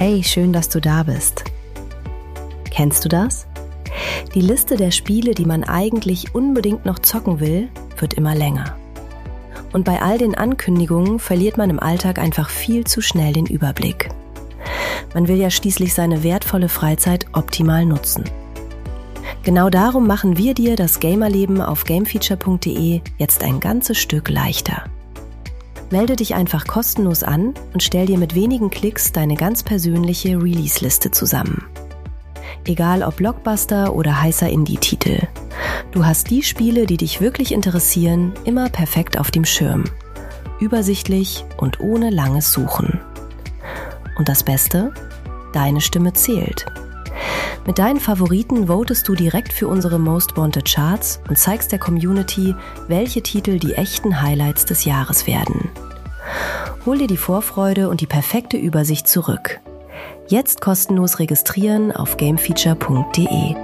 Hey, schön, dass du da bist. Kennst du das? Die Liste der Spiele, die man eigentlich unbedingt noch zocken will, wird immer länger. Und bei all den Ankündigungen verliert man im Alltag einfach viel zu schnell den Überblick. Man will ja schließlich seine wertvolle Freizeit optimal nutzen. Genau darum machen wir dir das Gamerleben auf gamefeature.de jetzt ein ganzes Stück leichter. Melde dich einfach kostenlos an und stell dir mit wenigen Klicks deine ganz persönliche Release-Liste zusammen. Egal ob Blockbuster oder heißer Indie-Titel. Du hast die Spiele, die dich wirklich interessieren, immer perfekt auf dem Schirm. Übersichtlich und ohne langes Suchen. Und das Beste? Deine Stimme zählt. Mit deinen Favoriten votest du direkt für unsere Most Wanted Charts und zeigst der Community, welche Titel die echten Highlights des Jahres werden. Hol dir die Vorfreude und die perfekte Übersicht zurück. Jetzt kostenlos registrieren auf gamefeature.de.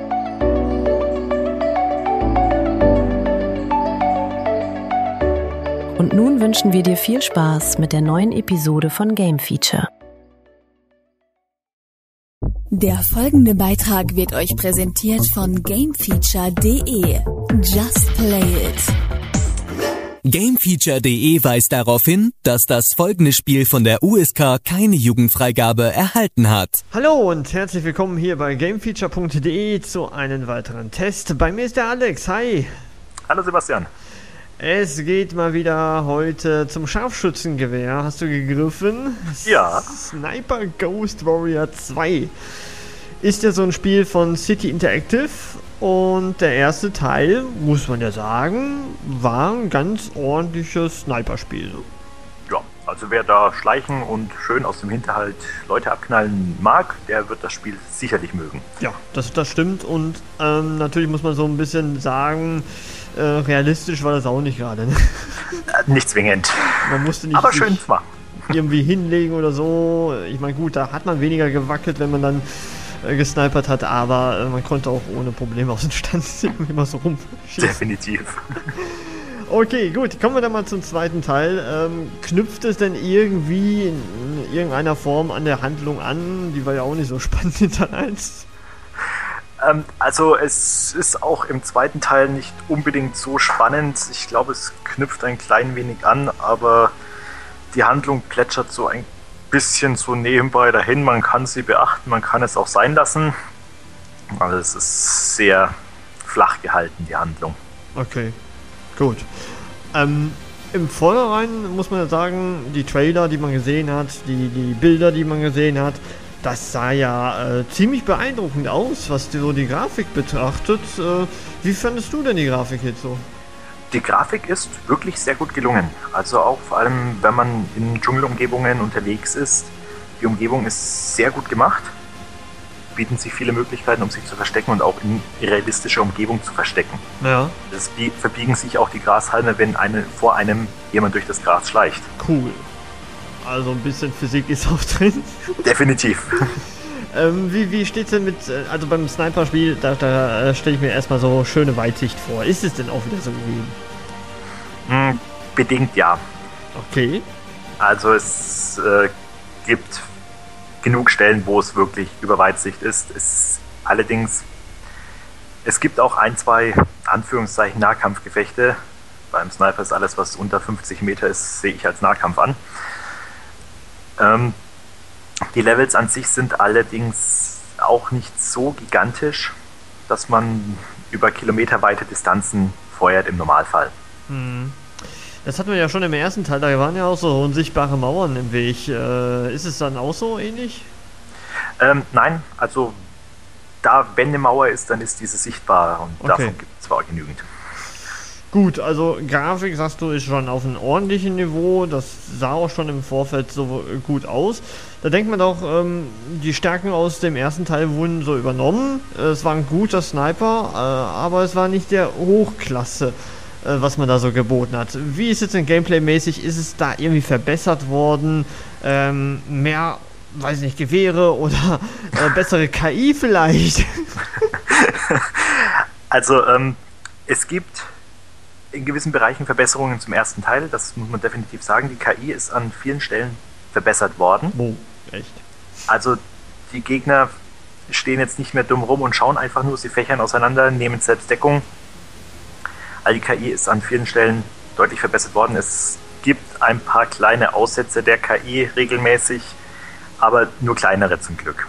Und nun wünschen wir dir viel Spaß mit der neuen Episode von Game Feature. Der folgende Beitrag wird euch präsentiert von gamefeature.de. Just play it. Gamefeature.de weist darauf hin, dass das folgende Spiel von der USK keine Jugendfreigabe erhalten hat. Hallo und herzlich willkommen hier bei gamefeature.de zu einem weiteren Test. Bei mir ist der Alex. Hi. Hallo Sebastian. Es geht mal wieder heute zum Scharfschützengewehr. Hast du gegriffen? Ja. Sniper Ghost Warrior 2 ist ja so ein Spiel von City Interactive. Und der erste Teil, muss man ja sagen, war ein ganz ordentliches Sniper-Spiel. Ja, also wer da schleichen und schön aus dem Hinterhalt Leute abknallen mag, der wird das Spiel sicherlich mögen. Ja, das stimmt. Und natürlich muss man so ein bisschen sagen, realistisch war das auch nicht gerade. Ne? Nicht zwingend. Man musste nicht aber schön zu machen. Irgendwie hinlegen oder so. Ich meine, gut, da hat man weniger gewackelt, wenn man dann gesnipert hat, aber man konnte auch ohne Probleme aus dem Stand immer so rumschießen. Definitiv. Okay, gut, kommen wir dann mal zum zweiten Teil. Knüpft es denn irgendwie in irgendeiner Form an der Handlung an? Die war ja auch nicht so spannend in Teil 1. Also es ist auch im zweiten Teil nicht unbedingt so spannend. Ich glaube, es knüpft ein klein wenig an, aber die Handlung plätschert so ein bisschen so nebenbei dahin. Man kann sie beachten, man kann es auch sein lassen. Also es ist sehr flach gehalten, die Handlung. Okay, gut. Im Vornherein muss man ja sagen, die Trailer, die man gesehen hat, die Bilder, die man gesehen hat, das sah ja ziemlich beeindruckend aus, was so die Grafik betrachtet. Wie fandest du denn die Grafik jetzt so? Die Grafik ist wirklich sehr gut gelungen. Also auch vor allem, wenn man in Dschungelumgebungen unterwegs ist. Die Umgebung ist sehr gut gemacht. Bieten sich viele Möglichkeiten, um sich zu verstecken und auch in realistischer Umgebung zu verstecken. Ja. Es verbiegen sich auch die Grashalme, wenn vor einem jemand durch das Gras schleicht. Cool. Also ein bisschen Physik ist auch drin. Definitiv. Wie steht's denn mit, also beim Sniper-Spiel, da stelle ich mir erstmal so schöne Weitsicht vor. Ist es denn auch wieder so gewesen? Bedingt ja. Okay. Also es gibt genug Stellen, wo es wirklich über Weitsicht ist. Allerdings, es gibt auch ein, zwei Anführungszeichen Nahkampfgefechte. Beim Sniper ist alles, was unter 50 Meter ist, sehe ich als Nahkampf an. Die Levels an sich sind allerdings auch nicht so gigantisch, dass man über kilometerweite Distanzen feuert im Normalfall. Das hatten wir ja schon im ersten Teil, da waren ja auch so unsichtbare Mauern im Weg. Ist es dann auch so ähnlich? Nein, also wenn eine Mauer ist, dann ist diese sichtbar und okay. Davon gibt es zwar genügend. Gut, also Grafik, sagst du, ist schon auf einem ordentlichen Niveau. Das sah auch schon im Vorfeld so gut aus. Da denkt man doch, die Stärken aus dem ersten Teil wurden so übernommen. Es war ein guter Sniper, aber es war nicht der Hochklasse, was man da so geboten hat. Wie ist es denn Gameplay-mäßig? Ist es da irgendwie verbessert worden? Mehr, weiß nicht, Gewehre oder bessere KI vielleicht? Also, es gibt in gewissen Bereichen Verbesserungen zum ersten Teil, das muss man definitiv sagen. Die KI ist an vielen Stellen verbessert worden. Oh, echt? Also die Gegner stehen jetzt nicht mehr dumm rum und schauen einfach nur, sie fächern auseinander, nehmen selbst Deckung. Also die KI ist an vielen Stellen deutlich verbessert worden. Es gibt ein paar kleine Aussätze der KI regelmäßig, aber nur kleinere zum Glück.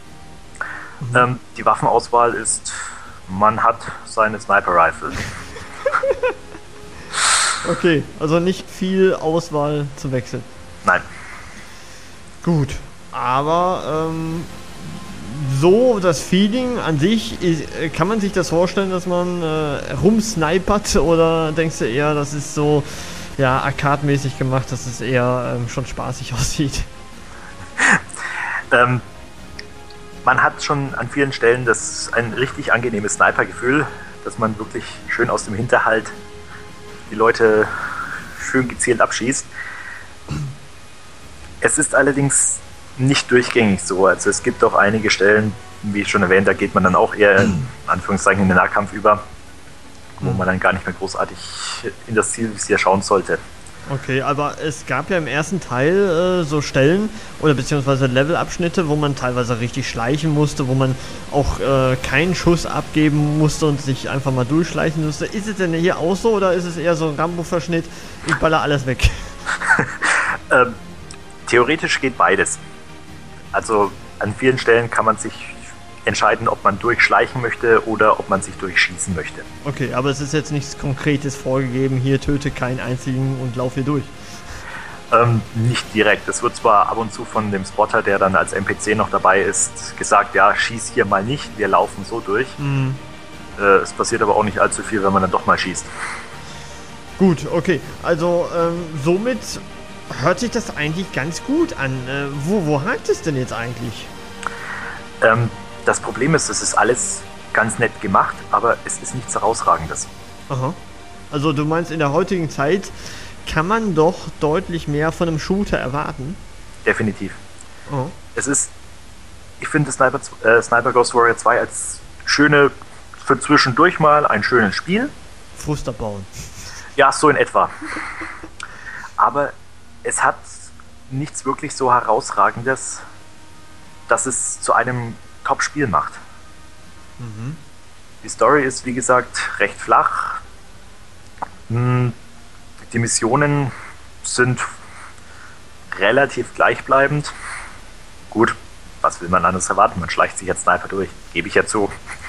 Die Waffenauswahl ist, man hat seine Sniper-Rifle. Okay, also nicht viel Auswahl zu wechseln. Nein. Gut, aber so das Feeling an sich, kann man sich das vorstellen, dass man rumsnipert, oder denkst du eher, das ist so ja arcade-mäßig gemacht, dass es eher schon spaßig aussieht? Man hat schon an vielen Stellen ein richtig angenehmes Sniper-Gefühl, dass man wirklich schön aus dem Hinterhalt die Leute schön gezielt abschießt. Es ist allerdings nicht durchgängig so. Also es gibt auch einige Stellen, wie schon erwähnt, da geht man dann auch eher in Anführungszeichen in den Nahkampf über, wo man dann gar nicht mehr großartig in das Zielvisier schauen sollte. Okay, aber es gab ja im ersten Teil so Stellen oder beziehungsweise Levelabschnitte, wo man teilweise richtig schleichen musste, wo man auch keinen Schuss abgeben musste und sich einfach mal durchschleichen musste. Ist es denn hier auch so, oder ist es eher so ein Rambo-Verschnitt, ich baller alles weg? Theoretisch geht beides. Also an vielen Stellen kann man sich entscheiden, ob man durchschleichen möchte oder ob man sich durchschießen möchte. Okay, aber es ist jetzt nichts Konkretes vorgegeben, hier töte keinen einzigen und lauf hier durch. Nicht direkt. Es wird zwar ab und zu von dem Spotter, der dann als NPC noch dabei ist, gesagt, ja, schieß hier mal nicht, wir laufen so durch. Es passiert aber auch nicht allzu viel, wenn man dann doch mal schießt. Gut, okay. Also somit hört sich das eigentlich ganz gut an. Wo hakt es denn jetzt eigentlich? Das Problem ist, es ist alles ganz nett gemacht, aber es ist nichts Herausragendes. Aha. Also du meinst, in der heutigen Zeit kann man doch deutlich mehr von einem Shooter erwarten? Definitiv. Oh. Ich finde Sniper Ghost Warrior 2 als für zwischendurch mal ein schönes Spiel. Frust abbauen. Ja, so in etwa. Aber es hat nichts wirklich so Herausragendes, dass es zu einem Top-Spiel macht. Die Story ist, wie gesagt, recht flach. Die Missionen sind relativ gleichbleibend. Gut, was will man anderes erwarten? Man schleicht sich als Sniper durch, gebe ich ja zu.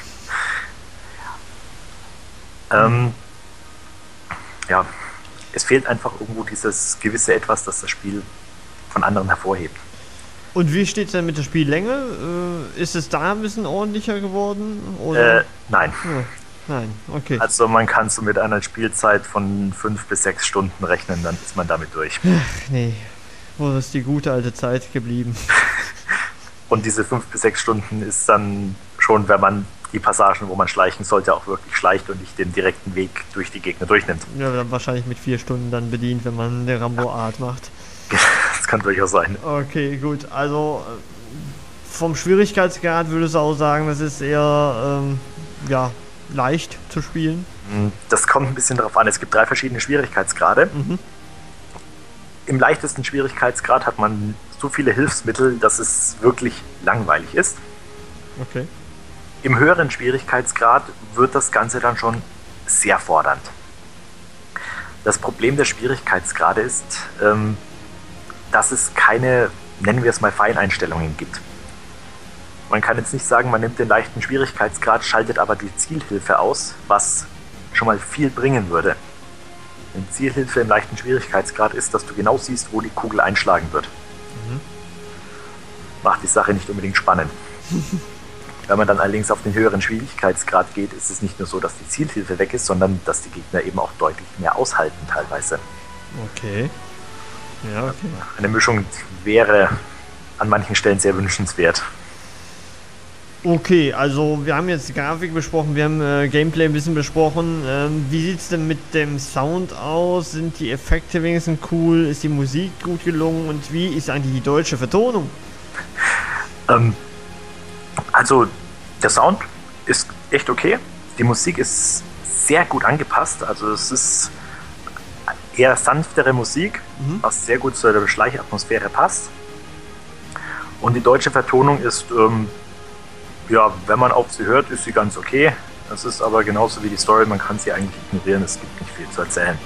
Ja, es fehlt einfach irgendwo dieses gewisse Etwas, das das Spiel von anderen hervorhebt. Und wie steht es denn mit der Spiellänge? Ist es da ein bisschen ordentlicher geworden? Oder? Nein. Ja, nein, okay. Also man kann so mit einer Spielzeit von 5 bis 6 Stunden rechnen, dann ist man damit durch. Ach nee, wo ist die gute alte Zeit geblieben? Und diese 5 bis 6 Stunden ist dann schon, wenn man die Passagen, wo man schleichen sollte, auch wirklich schleicht und nicht den direkten Weg durch die Gegner durchnimmt. Ja, dann wahrscheinlich mit 4 Stunden dann bedient, wenn man eine Rambo-Art macht. Das kann durchaus sein. Okay, gut. Also vom Schwierigkeitsgrad würdest du auch sagen, das ist eher leicht zu spielen? Das kommt ein bisschen darauf an. Es gibt 3 verschiedene Schwierigkeitsgrade. Im leichtesten Schwierigkeitsgrad hat man so viele Hilfsmittel, dass es wirklich langweilig ist. Okay. Im höheren Schwierigkeitsgrad wird das Ganze dann schon sehr fordernd. Das Problem der Schwierigkeitsgrade ist, dass es keine, nennen wir es mal, Feineinstellungen gibt. Man kann jetzt nicht sagen, man nimmt den leichten Schwierigkeitsgrad, schaltet aber die Zielhilfe aus, was schon mal viel bringen würde. Denn Zielhilfe im leichten Schwierigkeitsgrad ist, dass du genau siehst, wo die Kugel einschlagen wird. Macht die Sache nicht unbedingt spannend. Wenn man dann allerdings auf den höheren Schwierigkeitsgrad geht, ist es nicht nur so, dass die Zielhilfe weg ist, sondern dass die Gegner eben auch deutlich mehr aushalten teilweise. Okay. Ja, okay. Eine Mischung wäre an manchen Stellen sehr wünschenswert. Okay, also wir haben jetzt Grafik besprochen, wir haben Gameplay ein bisschen besprochen. Wie sieht es denn mit dem Sound aus? Sind die Effekte wenigstens cool? Ist die Musik gut gelungen? Und wie ist eigentlich die deutsche Vertonung? Also der Sound ist echt okay. Die Musik ist sehr gut angepasst. Also es ist eher sanftere Musik, was sehr gut zu der Schleichatmosphäre passt. Und die deutsche Vertonung ist, wenn man auf sie hört, ist sie ganz okay. Das ist aber genauso wie die Story, man kann sie eigentlich ignorieren, es gibt nicht viel zu erzählen.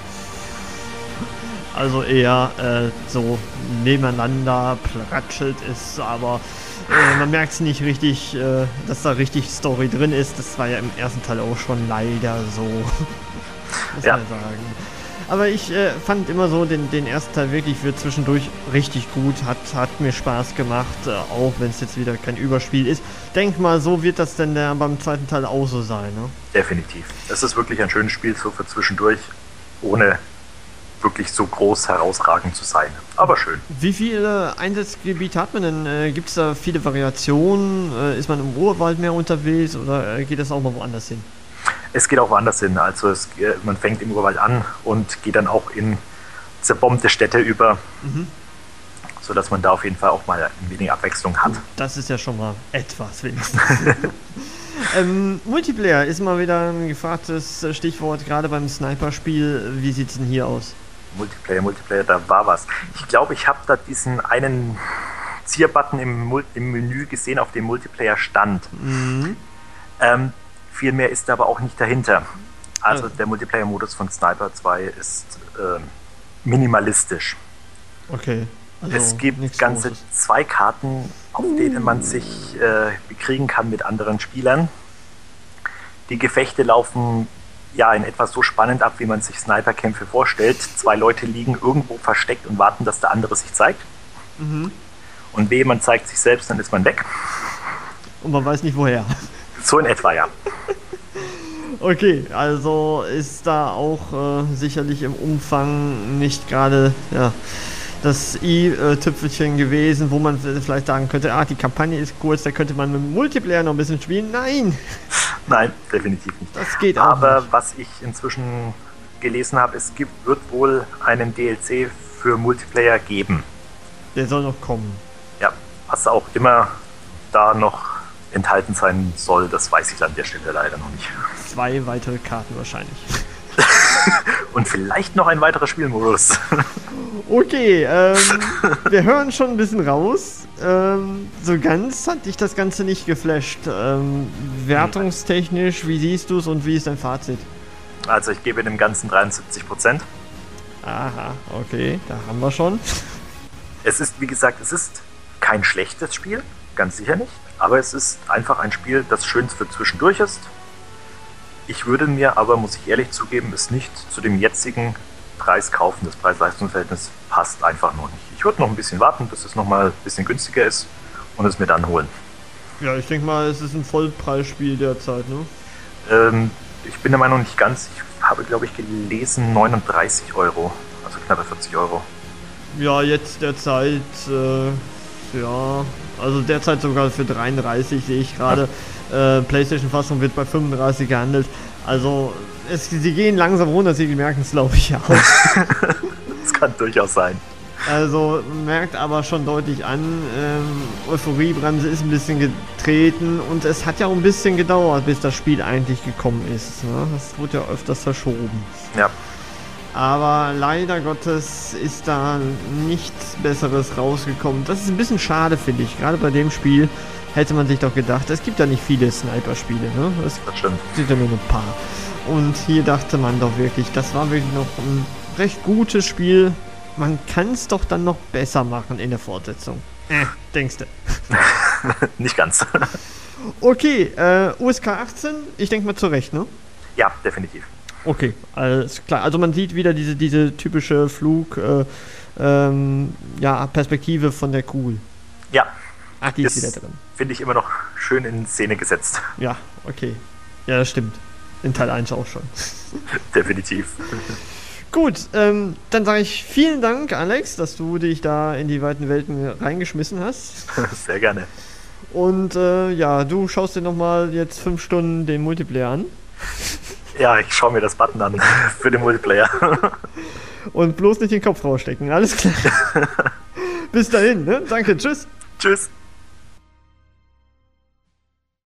Also eher so nebeneinander platschelt ist, aber man merkt es nicht richtig, dass da richtig Story drin ist. Das war ja im ersten Teil auch schon leider so, muss man sagen. Aber ich fand immer so den ersten Teil wirklich für zwischendurch richtig gut, hat mir Spaß gemacht, auch wenn es jetzt wieder kein Überspiel ist. Denk mal, so wird das denn beim zweiten Teil auch so sein, ne? Definitiv. Es ist wirklich ein schönes Spiel, so für zwischendurch, ohne wirklich so groß herausragend zu sein. Aber schön. Wie viele Einsatzgebiete hat man denn? Gibt es da viele Variationen? Ist man im Urwald mehr unterwegs oder geht das auch mal woanders hin? Es geht auch woanders hin. Also man fängt im Urwald an und geht dann auch in zerbombte Städte über, sodass man da auf jeden Fall auch mal ein wenig Abwechslung hat. Das ist ja schon mal etwas wenigstens. Multiplayer ist mal wieder ein gefragtes Stichwort, gerade beim Sniper-Spiel. Wie sieht es denn hier aus? Multiplayer, da war was. Ich glaube, ich habe da diesen einen Zierbutton im Menü gesehen, auf dem Multiplayer stand. Viel mehr ist aber auch nicht dahinter. Also der Multiplayer-Modus von Sniper 2 ist minimalistisch. Okay. Also es gibt ganze Großes. 2 Karten, auf denen man sich bekriegen kann mit anderen Spielern. Die Gefechte laufen in etwa so spannend ab, wie man sich Sniperkämpfe vorstellt. 2 Leute liegen irgendwo versteckt und warten, dass der andere sich zeigt. Und wehe, man zeigt sich selbst, dann ist man weg. Und man weiß nicht woher. So in etwa, ja. Okay, also ist da auch sicherlich im Umfang nicht gerade das i-Tüpfelchen gewesen, wo man vielleicht sagen könnte, die Kampagne ist kurz, da könnte man mit dem Multiplayer noch ein bisschen spielen. Nein! Nein, definitiv nicht. Das geht auch Aber nicht. Was ich inzwischen gelesen habe, wird wohl einen DLC für Multiplayer geben. Der soll noch kommen. Ja, was auch immer da noch enthalten sein soll, das weiß ich an der Stelle leider noch nicht. 2 weitere Karten wahrscheinlich. Und vielleicht noch ein weiterer Spielmodus. Okay, wir hören schon ein bisschen raus. So ganz hat dich das Ganze nicht geflasht. Wertungstechnisch, wie siehst du es und wie ist dein Fazit? Also ich gebe dem Ganzen 73%. Aha, okay, da haben wir schon. Es ist, wie gesagt, es ist kein schlechtes Spiel, ganz sicher nicht. Aber es ist einfach ein Spiel, das schön für zwischendurch ist. Ich würde mir aber, muss ich ehrlich zugeben, es nicht zu dem jetzigen Preis kaufen. Das Preis-Leistungs-Verhältnis passt einfach noch nicht. Ich würde noch ein bisschen warten, bis es nochmal ein bisschen günstiger ist und es mir dann holen. Ja, ich denke mal, es ist ein Vollpreisspiel derzeit, ne? Ich bin der Meinung nicht ganz. Ich habe, glaube ich, gelesen 39 €, also knappe 40 €. Ja, jetzt derzeit, also derzeit sogar für 33 sehe ich gerade. PlayStation-Fassung wird bei 35 gehandelt. Also, sie gehen langsam runter, sie merken es, glaube ich, auch. Das kann durchaus sein. Also, merkt aber schon deutlich an, Euphoriebremse ist ein bisschen getreten und es hat ja auch ein bisschen gedauert, bis das Spiel eigentlich gekommen ist. Ne? Das wurde ja öfters verschoben. Ja. Aber leider Gottes ist da nichts Besseres rausgekommen. Das ist ein bisschen schade, finde ich. Gerade bei dem Spiel hätte man sich doch gedacht, es gibt ja nicht viele Sniper-Spiele, ne? Das stimmt. Sind ja nur ein paar. Und hier dachte man doch wirklich, das war wirklich noch ein recht gutes Spiel. Man kann es doch dann noch besser machen in der Fortsetzung. Denkst du? Nicht ganz. Okay, USK 18, ich denke mal zu Recht, ne? Ja, definitiv. Okay, alles klar. Also man sieht wieder diese typische Perspektive von der Kugel. Ja. Ach, die ist wieder drin. Finde ich immer noch schön in Szene gesetzt. Ja, okay. Ja, das stimmt. In Teil 1 auch schon. Definitiv. Gut, dann sage ich vielen Dank, Alex, dass du dich da in die weiten Welten reingeschmissen hast. Sehr gerne. Und du schaust dir nochmal jetzt 5 Stunden den Multiplayer an. Ja, ich schaue mir das Button an für den Multiplayer. Und bloß nicht den Kopf rausstecken, alles klar. Bis dahin, ne? Danke, tschüss. Tschüss.